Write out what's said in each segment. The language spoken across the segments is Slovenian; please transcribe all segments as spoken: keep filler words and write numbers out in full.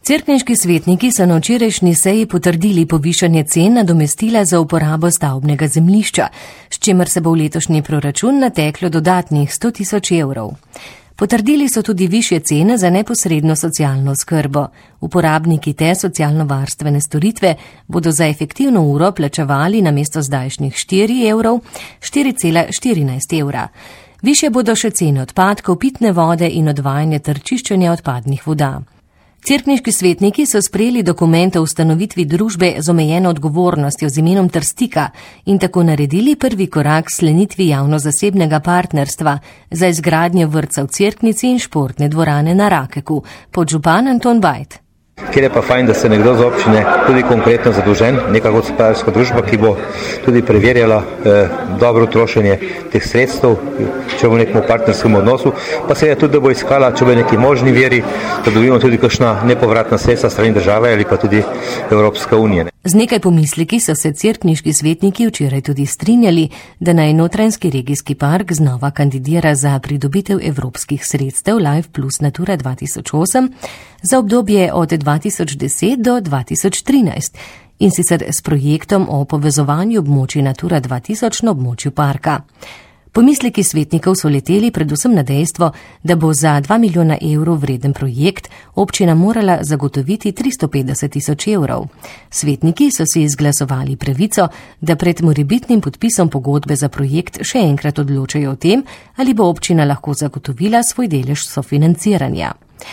Cerkniški svetniki so na včerajšnji seji potrdili povišanje cen nadomestila za uporabo stavbnega zemljišča, s čimer se bo v letošnji proračun nateklo dodatnih sto tisoč evrov. Potrdili so tudi višje cene za neposredno socialno skrbo. Uporabniki te socialno-varstvene storitve bodo za efektivno uro plačevali namesto zdajšnjih štiri evrov štiri cela štirinajst evra. Višje bodo še cene odpadkov, pitne vode in odvajanje ter čiščenja odpadnih voda. Cerkniški svetniki so sprejeli dokument o ustanovitvi družbe z omejeno odgovornostjo z imenom Trstika in tako naredili prvi korak k sklenitvi javno-zasebnega partnerstva za izgradnjo vrtca v Cerknici in športne dvorane na Rakeku, podžupan Anton Bajt. Ker je pa fajn, da se nekdo z občine tudi konkretno zadolžen, neka gospodarska družba, ki bo tudi preverjala eh, dobro trošenje teh sredstev, če bo v nekem partnerskem odnosu, pa seveda tudi, da bo iskala, če bo neki možni veri, da dobimo tudi kakšna nepovratna sredstva strani države ali pa tudi Evropska unija. Z nekaj pomisleki so se cerkniški svetniki včeraj tudi strinjali, da naj Notranjski regijski park znova kandidira za pridobitev evropskih sredstev Life plus Natura dva tisoč osem za obdobje od dva tisoč deset do dva tisoč trinajst in sicer s projektom o povezovanju območij Natura dva tisoč na območju parka. Pomisleki svetnikov so leteli predvsem na dejstvo, da bo za dva milijona evrov vreden projekt občina morala zagotoviti tristo petdeset tisoč evrov. Svetniki so si izglasovali pravico, da pred morebitnim podpisom pogodbe za projekt še enkrat odločajo o tem, ali bo občina lahko zagotovila svoj delež sofinanciranja.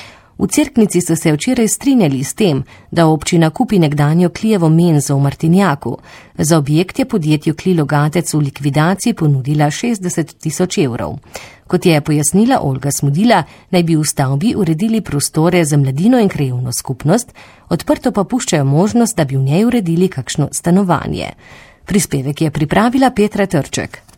V Cerknici so se včeraj strinjali s tem, da občina kupi nekdanjo Klijevo menzo v Martinjaku. Za objekt je podjetju Kli Logatec v likvidaciji ponudila šestdeset tisoč evrov. Kot je pojasnila Olga Smudila, naj bi v stavbi uredili prostore za mladino in krajevno skupnost, odprto pa puščajo možnost, da bi v njej uredili kakšno stanovanje. Prispevek je pripravila Petra Trček.